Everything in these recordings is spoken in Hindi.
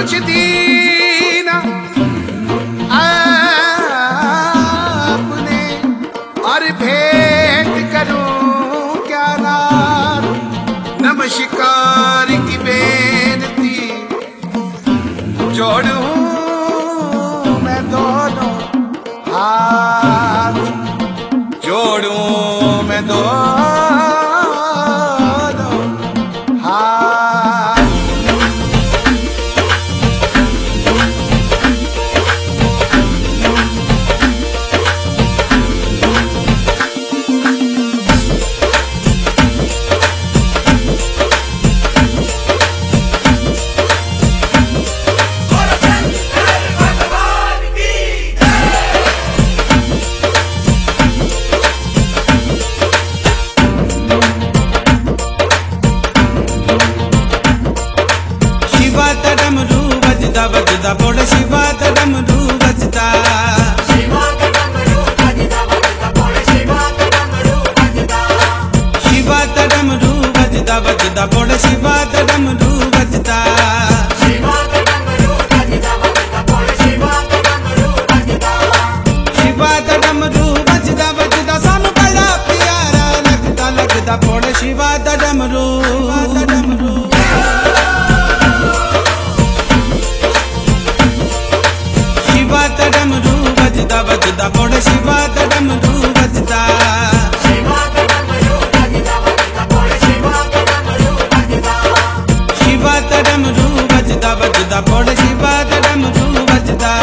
पुछदी ना आपने, और भेंट करूं क्या रात। नमस्कार की बेनती जोड़ूं मैं दोनों हाथ, जोड़ूं मैं दोनों हाथ। बजदा बोल शिवा दा डमरू बजदा, शिवा दा डमरू बजदा बजदा बोल शिवा दा डमरू बजदा, शिवा दा डमरू बजदा बजदा बोल शिवा दा डमरू बजदा, शिवा दा डमरू बजदा बजदा बोल शिवा दा डमरू बजदा, शिवा दा डमरू बजदा बजदा सानू बड़ा प्यारा लगदा लगदा बोल शिवा दा डमरू। शिवा दा डमरू बजदा बजदा बोल शिवा दा डमरू बजदा, शिवा दा डमरू बजदा बजदा बोल शिवा दा डमरू बजदा, शिवा दा डमरू बजदा बजदा बोल शिवा दा डमरू बजदा।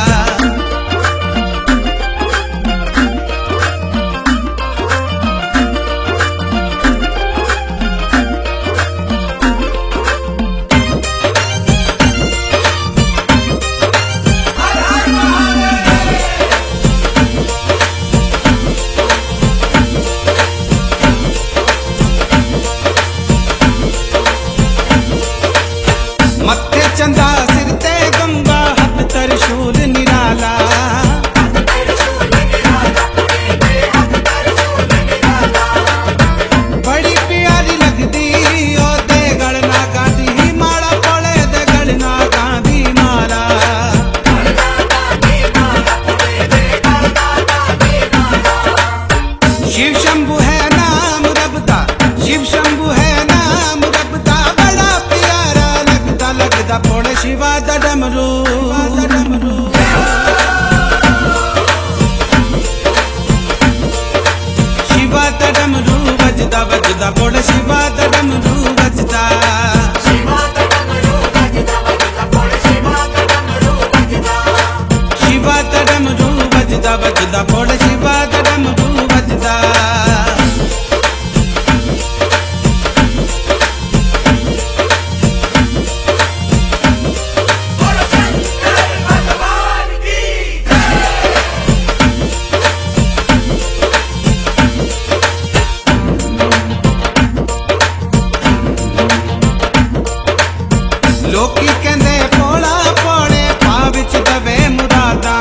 मत्थे चंदा सिर ते गंगा हाथ त्रिशूल निराला, बड़ी प्यारी लगदी ओ ते गलना गांधी माला पोले दे गलना गांधी माला। शिव शंभु है नाम रब दा, शिव शंभु है नाम रब दा, बड़ा प्यारा लगदा लगदा बोल शिवा दा डमरू। शिवा दा डमरू बजदा बजदा बोल शिवा दा डमरू बजदा, शिवा दा डमरू बजदा बजदा बोल शिवा दा डमरू बजदा, शिवा दा डमरू बजदा बजदा बोल शिवा दा डमरू बजदा। बोलो शंकर भगवान की लोकी कहंदे पोला पोले पा विच दवे मुरादा,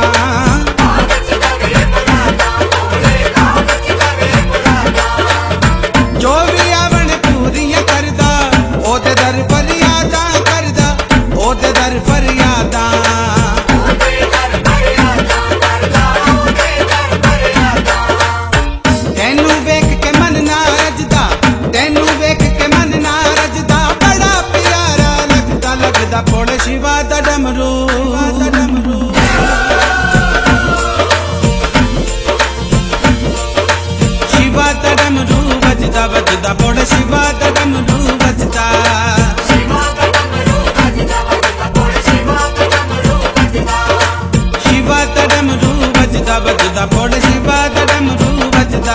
जो भी आवण पूरियां करदा ओदे दर फरियादा करदा, ओदे दर फरियादा। तेनू वेख के मन ना रजदा, तेनू वेख के मन ना रजदा, बड़ा प्यारा लगदा लगदा बोल शिवा दा डमरू। शिवा दा डमरू बजदा बजदा बोल शिवा दा डमरू बजदा, शिवा दा डमरू बजदा बजदा बोल शिवा दा डमरू बजदा, शिवा दा डमरू बजदा बजदा बोल शिवा दा डमरू बजदा।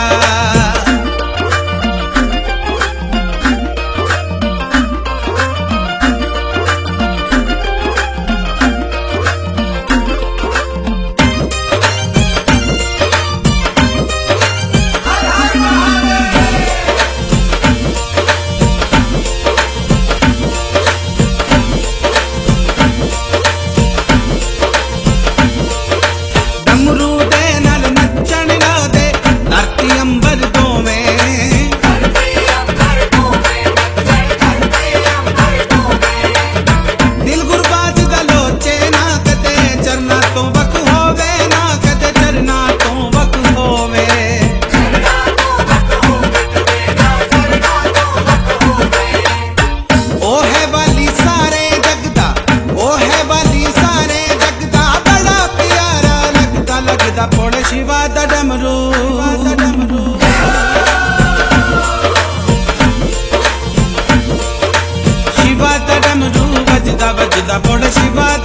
वजदा वजदा पुण शिवा